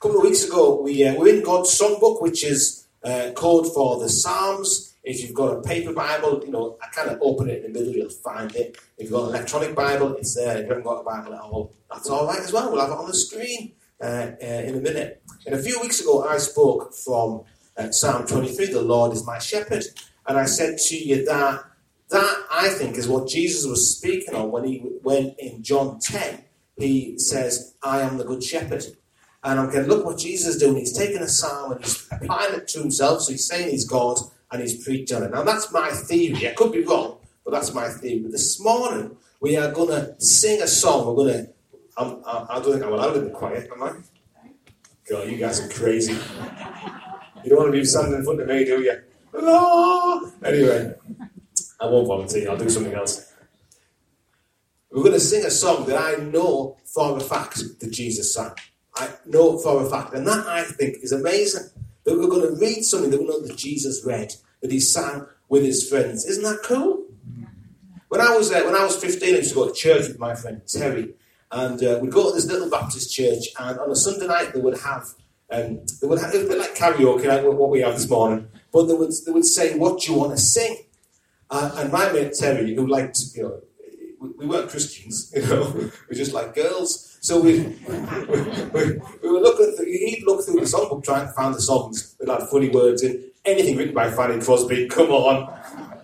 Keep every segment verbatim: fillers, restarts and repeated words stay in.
couple of weeks ago, we uh, were in God's songbook, which is uh, code for the Psalms. If you've got a paper Bible, you know, I kind of open it in the middle, you'll find it. If you've got an electronic Bible, it's there. If you haven't got a Bible at all, that's all right as well. We'll have it on the screen uh, uh, in a minute. And a few weeks ago, I spoke from uh, Psalm twenty-three, the Lord is my shepherd. And I said to you that that, I think, is what Jesus was speaking on when he when in John ten, he says, I am the good shepherd. And I'm going, look what Jesus is doing. He's taking a psalm and he's applying it to himself. So he's saying he's God and he's preached on it. Now, that's my theory. I could be wrong, but that's my theory. But this morning, we are going to sing a song. We're going to, I'm, I, I don't think I'm allowed to be quiet, am I? God, you guys are crazy. You don't want to be standing in front of me, do you? Hello! Anyway, I won't volunteer. I'll do something else. We're going to sing a song that I know for a fact that Jesus sang. I know for a fact. And that, I think, is amazing. That we're going to read something that we know that Jesus read, that he sang with his friends. Isn't that cool? When I was uh, when I was fifteen, I used to go to church with my friend Terry. And uh, we'd go to this little Baptist church. And on a Sunday night, they would have, um, they would have it was a bit like karaoke, like what we have this morning. But they would, they would say, what do you want to sing? Uh, and my mate Terry, who liked, you know, we, we weren't Christians, you know, we were just like girls. So we, we, we, we were looking through, he'd look through the songbook trying to find the songs that had funny words in. Anything written by Fanny Crosby, come on.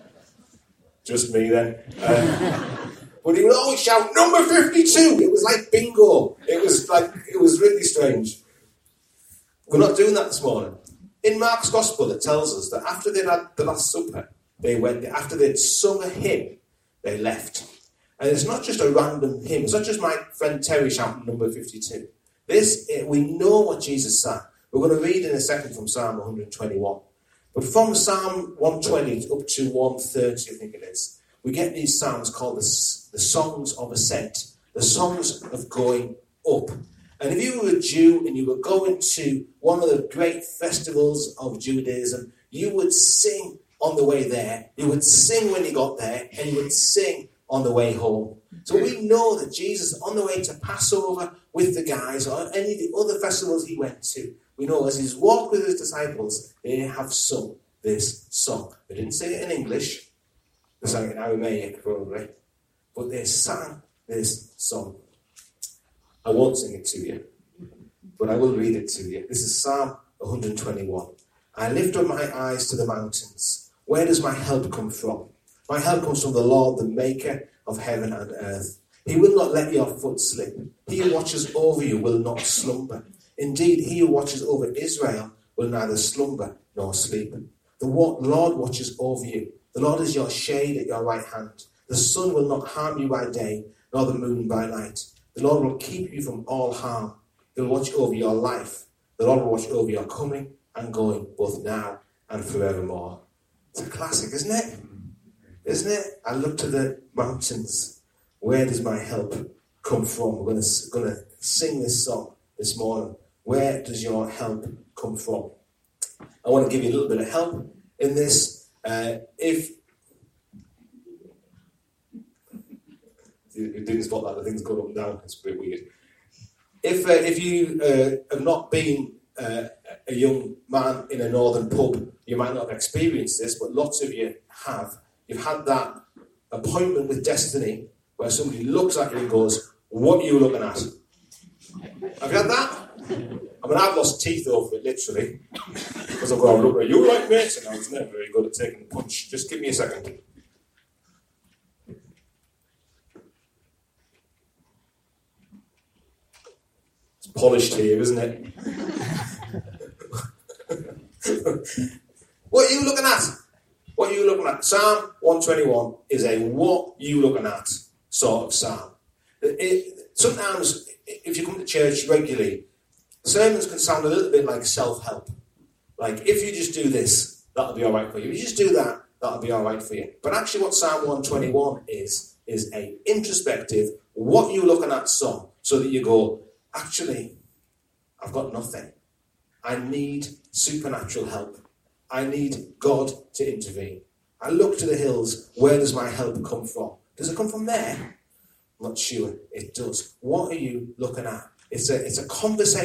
Just me then. Uh, but he would always shout, number fifty-two. It was like bingo. It was like, it was really strange. We're not doing that this morning. In Mark's Gospel, it tells us that after they'd had the Last Supper, they went, after they'd sung a hymn, they left. And it's not just a random hymn. It's not just my friend Terry shouting number fifty-two. This, we know what Jesus sang. We're going to read in a second from Psalm one twenty-one. But from Psalm one twenty up to one thirty, I think it is, we get these psalms called the, the songs of ascent, the songs of going up. And if you were a Jew and you were going to one of the great festivals of Judaism, you would sing on the way there, you would sing when you got there, and you would sing on the way home. So we know that Jesus, on the way to Passover with the guys, or any of the other festivals he went to, we know as he's walked with his disciples, they have sung this song. They didn't sing it in English, they sang it in Aramaic probably, but they sang this song. I won't sing it to you, but I will read it to you. This is Psalm one twenty-one. I lift up my eyes to the mountains. Where does my help come from? My help comes from the Lord, the maker of heaven and earth. He will not let your foot slip. He who watches over you will not slumber. Indeed, he who watches over Israel will neither slumber nor sleep. The Lord watches over you. The Lord is your shade at your right hand. The sun will not harm you by day, nor the moon by night. The Lord will keep you from all harm. He will watch over your life. The Lord will watch over your coming and going, both now and forevermore. It's a classic, isn't it? Isn't it? I look to the mountains. Where does my help come from? We're going to, going to sing this song this morning. Where does your help come from? I want to give you a little bit of help in this. Uh, if you didn't spot that, the thing's going up and down. It's a bit weird. If uh, if you uh, have not been uh, a young man in a northern pub, you might not have experienced this, but lots of you have. You've had that appointment with destiny where somebody looks at you and goes, what are you looking at? Have you had that? I mean, I've lost teeth over it, literally. Because I've gone, look, are you right, mate? And I was never very good at taking the punch. Just give me a second. It's polished here, isn't it? What are you looking at? What are you looking at? Psalm one twenty-one is a what you looking at sort of psalm. It, it, sometimes, if you come to church regularly, sermons can sound a little bit like self-help. Like, if you just do this, that'll be all right for you. If you just do that, that'll be all right for you. But actually what Psalm one twenty-one is, is a introspective, what you looking at song, so that you go, actually, I've got nothing. I need supernatural help. I need God to intervene. I look to the hills. Where does my help come from? Does it come from there? I'm not sure. It does. What are you looking at? It's a, it's a conversation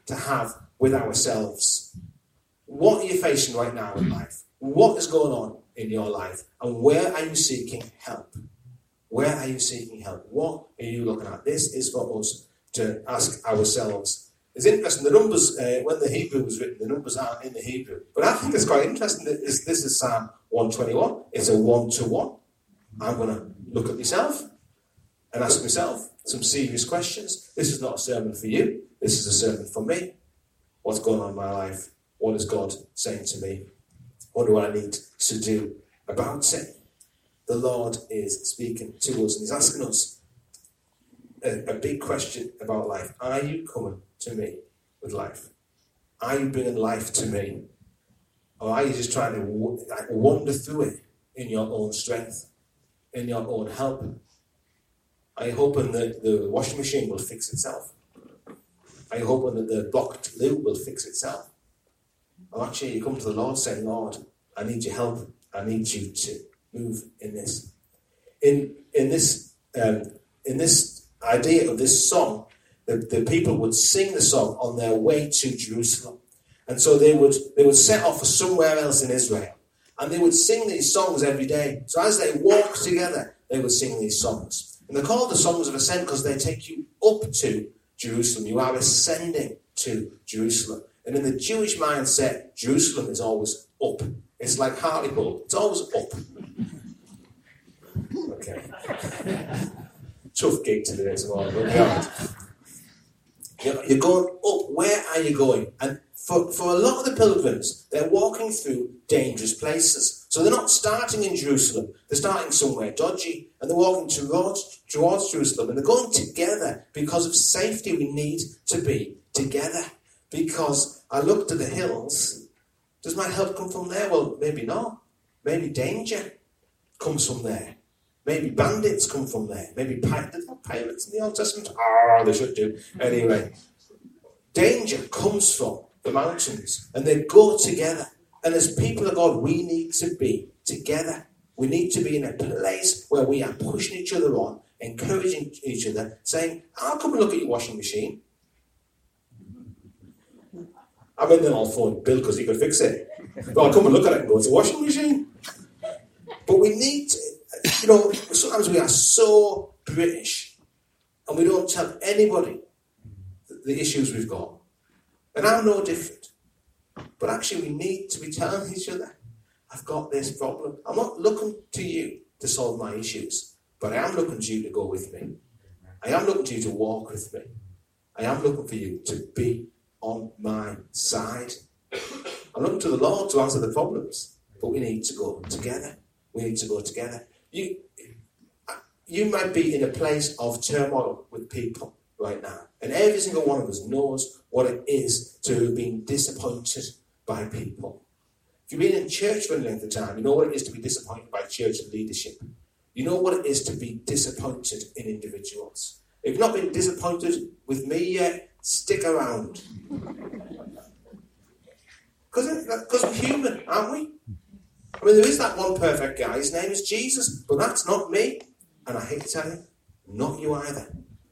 to have with ourselves. What are you facing right now in life? What is going on in your life? And where are you seeking help? Where are you seeking help? What are you looking at? This is for us to ask ourselves. It's interesting, the numbers, uh, when the Hebrew was written, the numbers aren't in the Hebrew. But I think it's quite interesting that this, this is Psalm one twenty-one. It's a one-to-one. I'm going to look at myself and ask myself some serious questions. This is not a sermon for you. This is a sermon for me. What's going on in my life? What is God saying to me? What do I need to do about it? The Lord is speaking to us and he's asking us a, a big question about life. Are you coming to me with life? Are you bringing life to me? Or are you just trying to w- like wander through it in your own strength, in your own help? Are you hoping that the washing machine will fix itself? Are you hoping that the blocked loo will fix itself? Or actually you come to the Lord saying, Lord, I need your help. I need you to move in this. In in this um, in this idea of this song, the, the people would sing the song on their way to Jerusalem. And so they would they would set off for somewhere else in Israel. And they would sing these songs every day. So as they walked together, they would sing these songs. And they're called the songs of ascent because they take you up to Jerusalem. You are ascending to Jerusalem. And in the Jewish mindset, Jerusalem is always up. It's like Hartlepool. It's always up. Okay. Tough gig to do this morning, but you're, you're going up. Where are you going? And for, for a lot of the pilgrims, they're walking through dangerous places. So they're not starting in Jerusalem. They're starting somewhere dodgy. And they're walking towards, towards Jerusalem. And they're going together because of safety. We need to be together. Because I looked at the hills. Does my help come from there? Well, maybe not. Maybe danger comes from there. Maybe bandits come from there. Maybe pi- did they have pirates in the Old Testament? Oh, they should do. Anyway, danger comes from the mountains. And they go together. And as people of God, we need to be together. We need to be in a place where we are pushing each other on, encouraging each other, saying, I'll come and look at your washing machine. I mean, then I'll phone Bill because he could fix it. But I'll come and look at it and go, it's a washing machine. But we need to, you know, sometimes we are so British and we don't tell anybody the issues we've got. And I'm no different. But actually we need to be telling each other, I've got this problem. I'm not looking to you to solve my issues, but I am looking to you to go with me. I am looking to you to walk with me. I am looking for you to be on my side. I'm looking to the Lord to answer the problems, but we need to go together. We need to go together. You, you might be in a place of turmoil with people right now, and every single one of us knows what it is to have been disappointed by people. If you've been in church for a length of time, you know what it is to be disappointed by church leadership. You know what it is to be disappointed in individuals. If you've not been disappointed with me yet, stick around. Because we're human, aren't we? I mean, there is that one perfect guy. His name is Jesus. But that's not me. And I hate to tell you, not you either.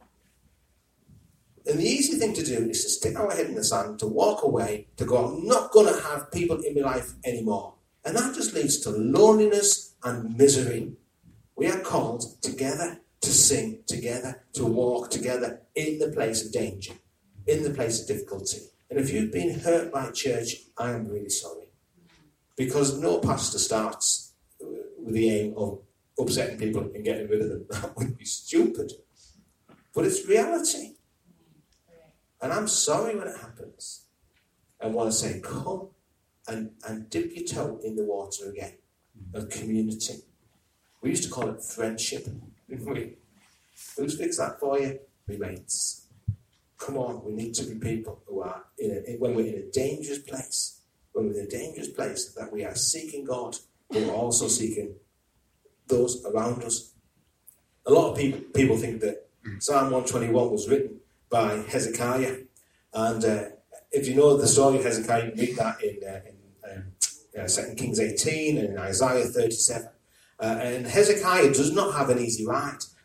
And the easy thing to do is to stick our head in the sand, to walk away, to go, I'm not going to have people in my life anymore. And that just leads to loneliness and misery. We are called together to sing together, to walk together in the place of danger, in the place of difficulty. And if you've been hurt by church, I am really sorry. Because no pastor starts with the aim of upsetting people and getting rid of them. That would be stupid. But it's reality. And I'm sorry when it happens. I want to say, come and, and dip your toe in the water again of community. We used to call it friendship, didn't we? Who's fixed that for you? We mates. Come on, we need to be people who are, in a, when we're in a dangerous place, when we're in a dangerous place, that we are seeking God, but we're also seeking those around us. A lot of people, people think that Psalm one twenty-one was written by Hezekiah. And uh, if you know the story of Hezekiah, you can read that in, uh, in um, uh, Second Kings eighteen and in Isaiah thirty-seven. Uh, and Hezekiah does not have an easy ride.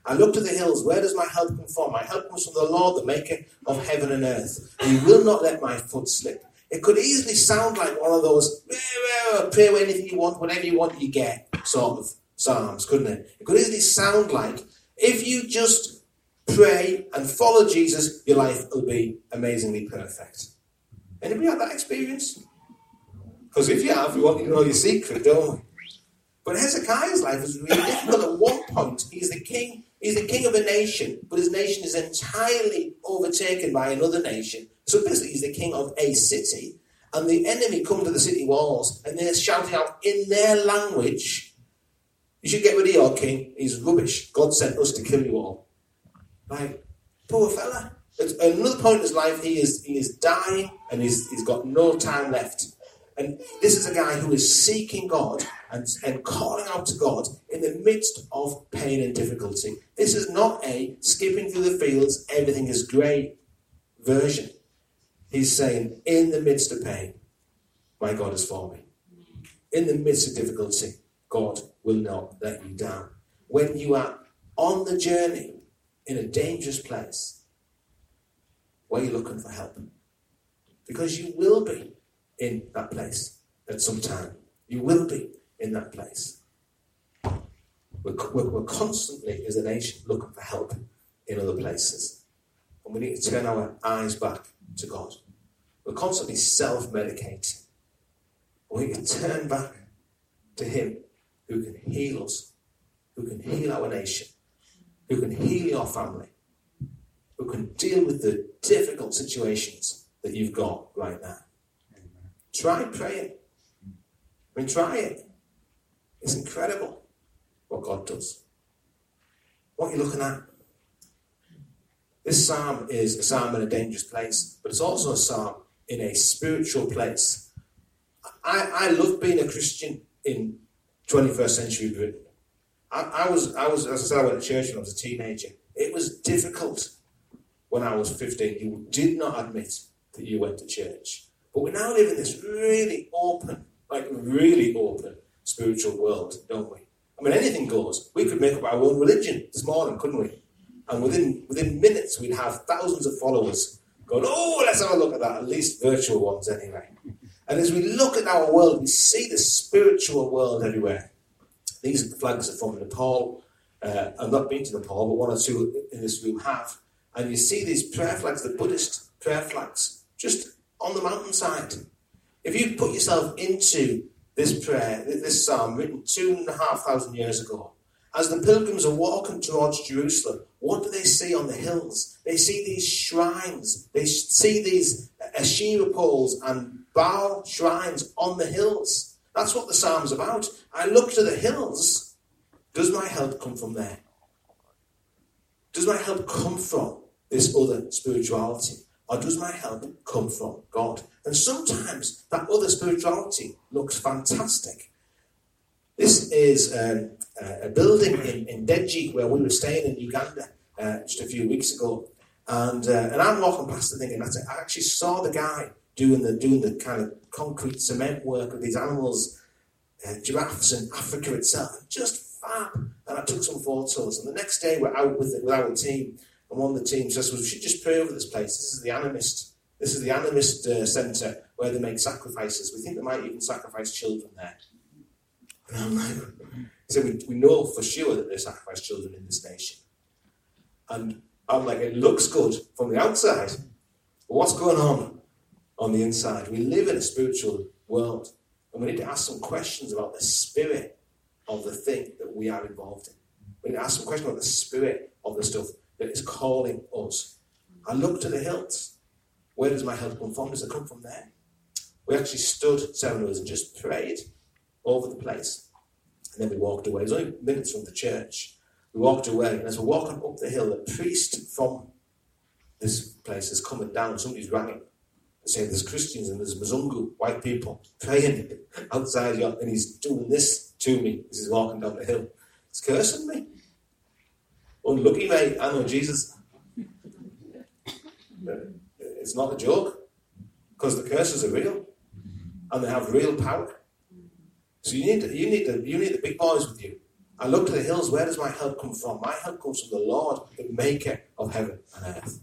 I look to the hills. Where does my help come from? My help comes from the Lord, the maker of heaven and earth. He will not let my foot slip. It could easily sound like one of those, pray anything you want, whatever you want, you get, sort of psalms, couldn't it? It could easily sound like, if you just pray and follow Jesus, your life will be amazingly perfect. Anybody had that experience? Because if you have, we want you to know your secret, don't we? But Hezekiah's life was really difficult. At one point, he's the king. He's the king of a nation, but his nation is entirely overtaken by another nation. So basically, he's the king of a city, and the enemy come to the city walls, and they're shouting out in their language, "You should get rid of your king. He's rubbish. God sent us to kill you all." Like, poor fella. At another point in his life, he is he is dying, and he's he's got no time left. And this is a guy who is seeking God and, and calling out to God in the midst of pain and difficulty. This is not a skipping through the fields, everything is great version. He's saying, in the midst of pain, my God is for me. In the midst of difficulty, God will not let you down. When you are on the journey in a dangerous place, where you're looking for help. Because you will be in that place at some time. You will be in that place. We're, we're, we're constantly, as a nation, looking for help in other places. And we need to turn our eyes back to God. We're constantly self-medicating. We need to turn back to Him who can heal us, who can heal our nation, who can heal your family, who can deal with the difficult situations that you've got right now. Try praying. I mean, try it. It's incredible what God does. What you're looking at. This psalm is a psalm in a dangerous place, but it's also a psalm in a spiritual place. I, I love being a Christian in twenty-first century Britain. I, I was, I was, as I said, I went to church when I was a teenager. It was difficult when I was fifteen. You did not admit that you went to church. But we now live in this really open, like really open spiritual world, don't we? I mean, anything goes. We could make up our own religion this morning, couldn't we? And within within minutes, we'd have thousands of followers going, oh, let's have a look at that, at least virtual ones anyway. And as we look at our world, we see the spiritual world everywhere. These flags are from Nepal. Uh, I've not been to Nepal, but one or two in this room have. And you see these prayer flags, the Buddhist prayer flags, just on the mountainside. If you put yourself into this prayer, this psalm written two and a half thousand years ago, as the pilgrims are walking towards Jerusalem, what do they see on the hills? They see these shrines. They see these Asherah poles and Baal shrines on the hills. That's what the psalm's about. I look to the hills. Does my help come from there? Does my help come from this other spirituality? Or does my help come from God? And sometimes that other spirituality looks fantastic. This is um, a building in, in Deji where we were staying in Uganda uh, just a few weeks ago. And uh, and I'm walking past the thing, and that's it. I actually saw the guy doing the doing the kind of concrete cement work of these animals, uh, giraffes in Africa itself. Just fab. And I took some photos. And the next day we're out with, it, with our team. And one of the teams says, well, we should just pray over this place. This is the animist. This is the animist uh, centre where they make sacrifices. We think they might even sacrifice children there. And I'm like, so we, we know for sure that they sacrifice children in this nation. And I'm like, it looks good from the outside. But what's going on on the inside? We live in a spiritual world. And we need to ask some questions about the spirit of the thing that we are involved in. We need to ask some questions about the spirit of the stuff that is calling us. I look to the hills. Where does my help come from? Does it come from there? We actually stood, seven of us, and just prayed over the place. And then we walked away. It was only minutes from the church. We walked away, and as we're walking up the hill, the priest from this place is coming down. Somebody's rang him and saying there's Christians and there's Mzungu, white people, praying outside, and he's doing this to me as he's walking down the hill. He's cursing me. Unlucky, mate. I know Jesus. It's not a joke, because the curses are real, and they have real power. So you need to, you need the you need the big boys with you. I look to the hills. Where does my help come from? My help comes from the Lord, the maker of heaven and earth.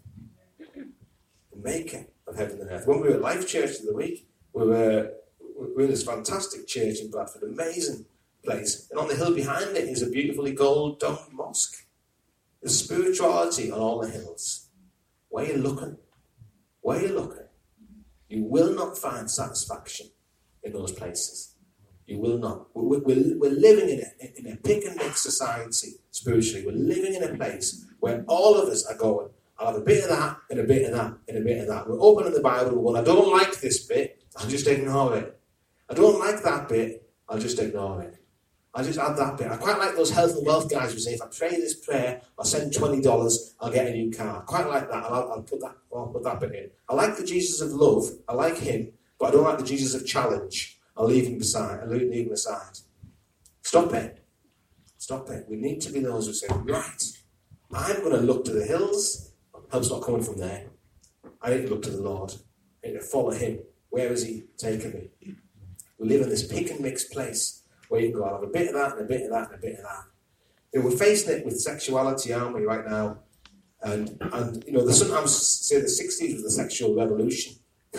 The maker of heaven and earth. When we were at Life Church the other week, we were, we were in this fantastic church in Bradford, amazing place. And on the hill behind it is a beautifully gold-domed mosque. There's spirituality on all the hills. Where are you looking? Where are you looking? You will not find satisfaction in those places. You will not. We're, we're, we're living in a, in a pick and mix society spiritually. We're living in a place where all of us are going, I'll have a bit of that, and a bit of that, and a bit of that. We're opening the Bible, well, I don't like this bit, I'll just ignore it. I don't like that bit, I'll just ignore it. I'll just add that bit. I quite like those health and wealth guys who say, if I pray this prayer, I'll send twenty dollars, I'll get a new car. I quite like that. I'll, I'll, put that I'll put that bit in. I like the Jesus of love. I like him, but I don't like the Jesus of challenge. I'll leave him beside. I'll leave him aside. Stop it. Stop it. We need to be those who say, right, I'm going to look to the hills. Help's not coming from there. I need to look to the Lord. I need to follow him. Where is he taking me? We live in this pick and mix place where you can go, I'll have a bit of that and a bit of that and a bit of that. You know, we're facing it with sexuality, aren't we, right now? And, and you know, they sometimes say the sixties was the sexual revolution.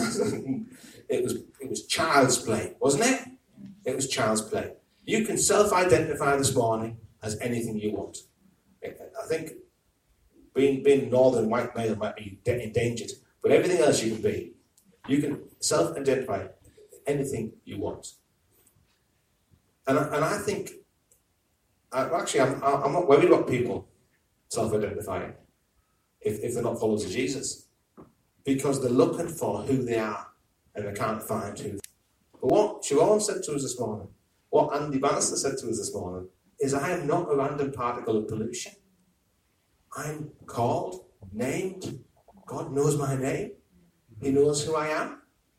It was it was child's play, wasn't it? It was child's play. You can self-identify this morning as anything you want. I think being being northern white male might be endangered, but everything else you can be. You can self-identify anything you want. And I, and I think, I, actually, I'm I'm not worried about people self-identifying if if they're not followers of Jesus, because they're looking for who they are. And I can't find who. But what Siobhan said to us this morning, what Andy Bannister said to us this morning, is I am not a random particle of pollution. I'm called, named. God knows my name. He knows who I am.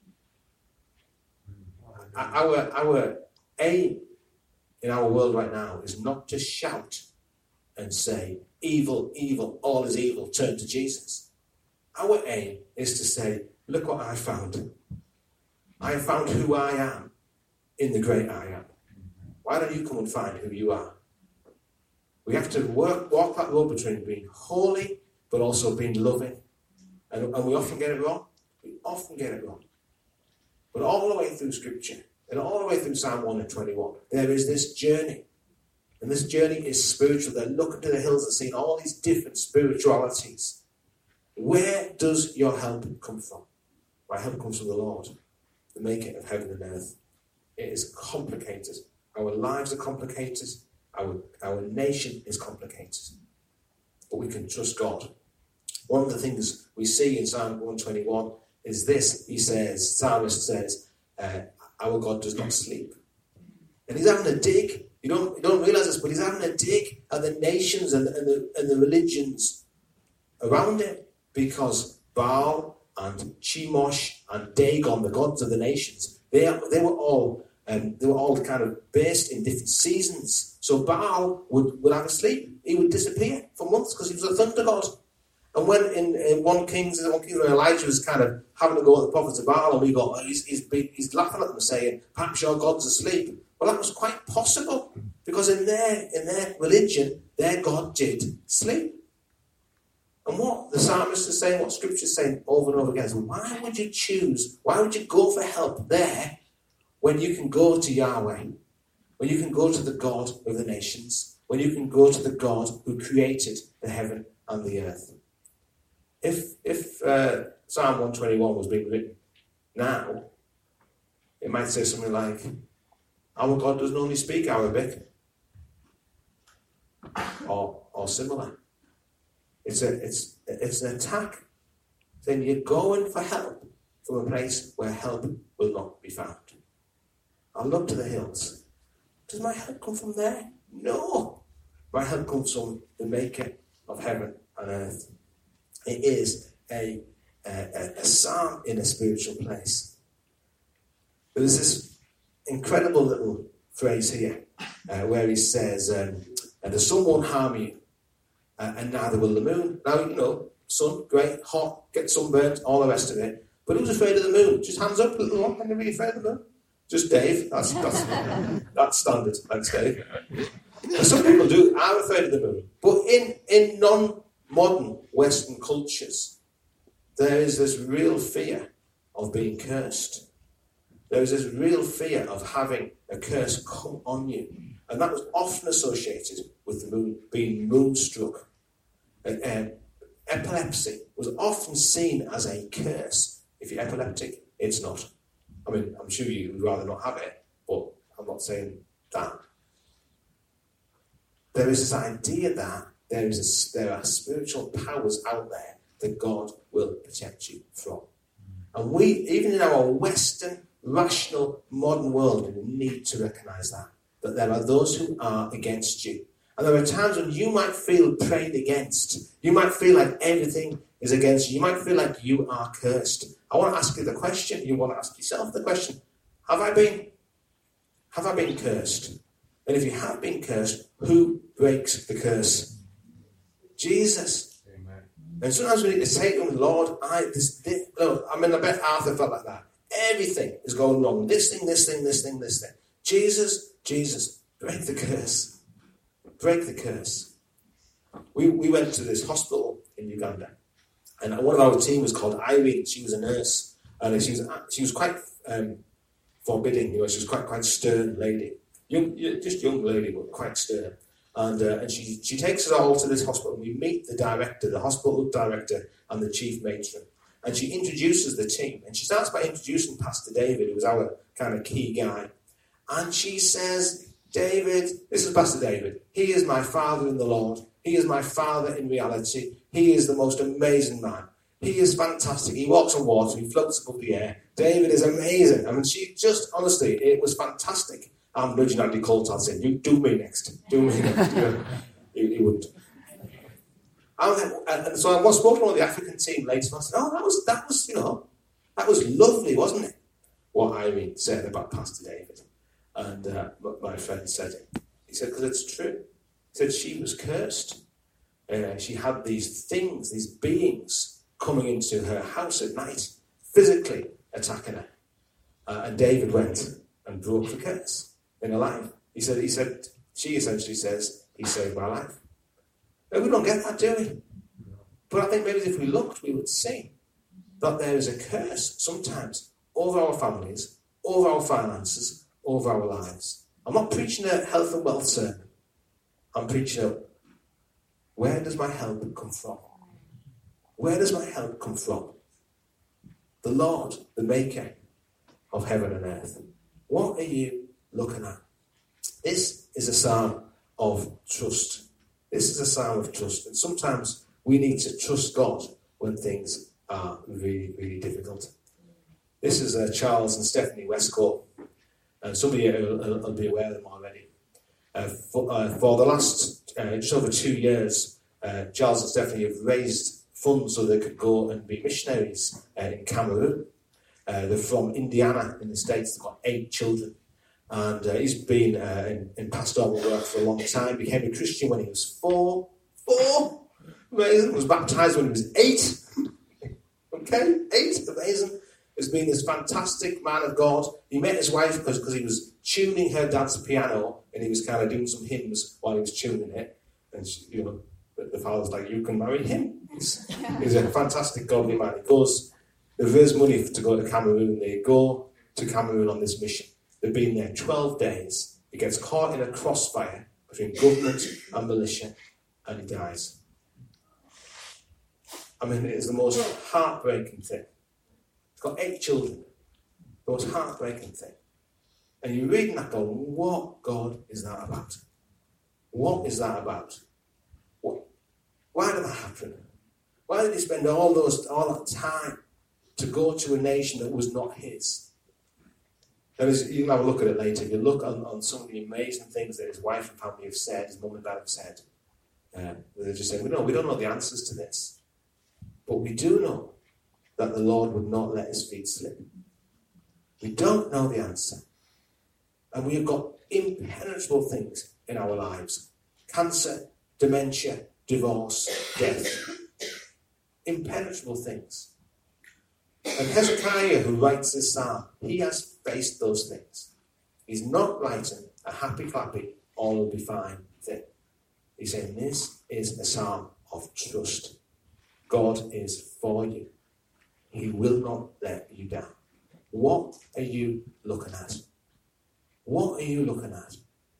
Our, our aim in our world right now is not to shout and say, evil, evil, all is evil, turn to Jesus. Our aim is to say, look what I found. I have found who I am in the great I am. Why don't you come and find who you are? We have to work, walk that road between being holy but also being loving. And, and we often get it wrong. We often get it wrong. But all the way through Scripture, and all the way through Psalm one and twenty-one, there is this journey. And this journey is spiritual. They're looking to the hills and seeing all these different spiritualities. Where does your help come from? My help comes from the Lord, the maker of heaven and earth. It is complicated. Our lives are complicated. Our, our nation is complicated. But we can trust God. One of the things we see in Psalm one twenty-one is this. He says, Psalmist says, uh, our God does not sleep. And he's having a dig. You don't, you don't realise this, but he's having a dig at the nations and, and, the, and the religions around him. Because Baal and Chemosh and Dagon, the gods of the nations, they, they were all um, they were all kind of based in different seasons. So Baal would, would have a sleep. He would disappear for months because he was a thunder god. And when in, in one Kings, one King Elijah was kind of having to go at the prophets of Baal, and we got, oh, he's, he's, he's laughing at them saying, perhaps your God's asleep. Well, that was quite possible, because in their in their religion, their God did sleep. And what the psalmist is saying, what Scripture is saying over and over again is, why would you choose, why would you go for help there when you can go to Yahweh, when you can go to the God of the nations, when you can go to the God who created the heaven and the earth? If if uh, Psalm one twenty-one was being written now, it might say something like, our God doesn't only speak Arabic, or or similar. It's a it's it's an attack. Then you're going for help from a place where help will not be found. I look to the hills. Does my help come from there? No. My help comes from the maker of heaven and earth. It is a, a, a psalm in a spiritual place. There's this incredible little phrase here uh, where he says, um, and the sun won't harm you, uh, and neither will the moon. Now, you know, sun, great, hot, get sunburnt, all the rest of it. But who's afraid of the moon? Just hands up, little one. Anybody afraid of the moon? Just Dave. That's that's, that's standard. Thanks, Dave. But some people do are afraid of the moon. But in, in non-modern Western cultures, there is this real fear of being cursed. There is this real fear of having a curse come on you. And that was often associated with the moon, being moonstruck. And, um, epilepsy was often seen as a curse. If you're epileptic, it's not. I mean, I'm sure you would rather not have it, but I'm not saying that. There is this idea that there is a, there are spiritual powers out there that God will protect you from. And we, even in our Western, rational, modern world, we need to recognise that. That there are those who are against you. And there are times when you might feel prayed against. You might feel like everything is against you. You might feel like you are cursed. I want to ask you the question. You want to ask yourself the question. Have I been, have I been cursed? And if you have been cursed, who breaks the curse? Jesus. Amen. And sometimes we need to say to him, Lord, I, this, this, no, I mean, I bet Arthur felt like that. Everything is going wrong. This thing, this thing, this thing, this thing. Jesus, Jesus, break the curse. Break the curse. We we went to this hospital in Uganda, and one of our team was called Irene. She was a nurse, and she was she was quite um, forbidding. You know, she was quite quite stern lady, young, just young lady, but quite stern. And uh, and she she takes us all to this hospital. And we meet the director, the hospital director, and the chief matron. And she introduces the team, and she starts by introducing Pastor David, who was our kind of key guy. And she says, David, this is Pastor David. He is my father in the Lord. He is my father in reality. He is the most amazing man. He is fantastic. He walks on water. He floats above the air. David is amazing. I mean, she just, honestly, it was fantastic. I'm nudging Andy Coulthard saying, you do me next. Do me next. he, he wouldn't. And, and so I was spoken to one of the African team later, and I said, oh, that was, that was, you know, that was lovely, wasn't it? What Irene said about Pastor David. And uh, my friend said, he said, because it's true. He said she was cursed. Uh, she had these things, these beings coming into her house at night, physically attacking her. Uh, and David went and broke the curse in her life. He said, he said, she essentially says, he saved my life. Now, we don't get that, do we? But I think maybe if we looked, we would see that there is a curse sometimes over our families, over our finances, over our lives. I'm not preaching a health and wealth sermon. I'm preaching a, where does my help come from? Where does my help come from? The Lord, the maker of heaven and earth. What are you looking at? This is a psalm of trust. This is a psalm of trust. And sometimes we need to trust God when things are really, really difficult. This is uh, Charles and Stephanie Westcourt. And some of you will, will be aware of them already. Uh, for, uh, for the last uh, just over two years, uh, Charles and Stephanie have raised funds so they could go and be missionaries uh, in Cameroon. Uh, they're from Indiana in the States. They've got eight children. And uh, he's been uh, in, in pastoral work for a long time. Became a Christian when he was four. Four! Amazing. Was baptised when he was eight. Okay? Eight. Amazing. Has been this fantastic man of God. He met his wife because, because he was tuning her dad's piano, and he was kind of doing some hymns while he was tuning it. And she, you know, the, the father's like, "You can marry him." He's, he's a fantastic godly man. He goes, they raise money to go to Cameroon. They go to Cameroon on this mission. They've been there twelve days. He gets caught in a crossfire between government and militia, and he dies. I mean, it is the most heartbreaking thing. Got eight children. The most heartbreaking thing. And you're reading that going, what God is that about? What is that about? What? Why did that happen? Why did he spend all those all that time to go to a nation that was not his? And as you can have a look at it later. If you look on, on some of the amazing things that his wife and family have said, his mum and dad have said, uh, they're just saying, we know, we don't know the answers to this. But we do know that the Lord would not let his feet slip. We don't know the answer. And we have got impenetrable things in our lives. Cancer, dementia, divorce, death. Impenetrable things. And Hezekiah, who writes this psalm, he has faced those things. He's not writing a happy clappy, all will be fine thing. He's saying this is a psalm of trust. God is for you. He will not let you down. What are you looking at? What are you looking at?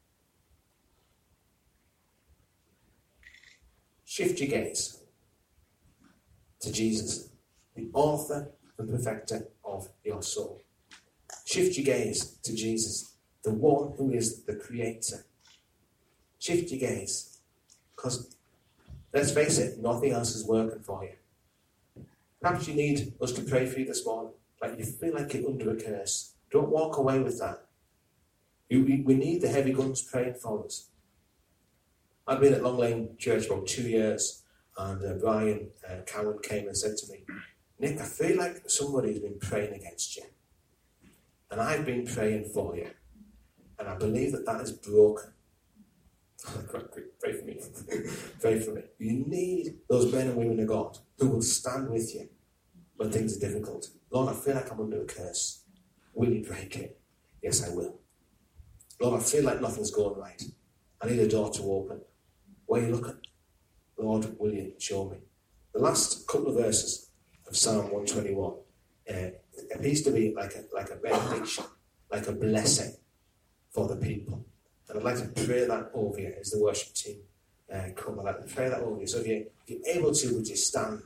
Shift your gaze to Jesus, the author and perfecter of your soul. Shift your gaze to Jesus, the one who is the creator. Shift your gaze, because let's face it, nothing else is working for you. Perhaps you need us to pray for you this morning, like you feel like you're under a curse. Don't walk away with that. You, we, we need the heavy guns praying for us. I've been at Long Lane Church for two years, and uh, Brian uh, Cowan came and said to me, Nick, I feel like somebody's been praying against you. And I've been praying for you. And I believe that that is broken. Pray for me. Pray for me. You need those men and women of God who will stand with you when things are difficult. Lord, I feel like I'm under a curse. Will you break it? Yes, I will. Lord, I feel like nothing's going right. I need a door to open. Where are you looking? Lord, will you show me? The last couple of verses of Psalm one twenty-one uh, appears to be like a, like a benediction, like a blessing for the people. And I'd like to pray that over you as the worship team uh, come. I'd like to pray that over you. So if, you, if you're able to, would you stand?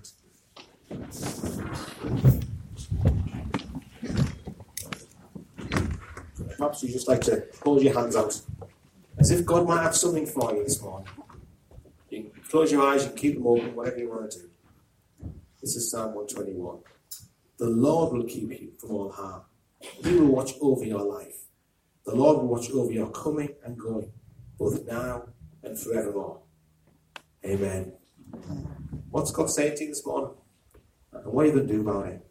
Perhaps you just like to hold your hands out as if God might have something for you this morning. You can close your eyes, you can keep them open, whatever you want to do. This is Psalm one twenty-one. The Lord will keep you from all harm. He will watch over your life. The Lord will watch over your coming and going, both now and forevermore. Amen. What's God saying to you this morning? And what are you going to do about it?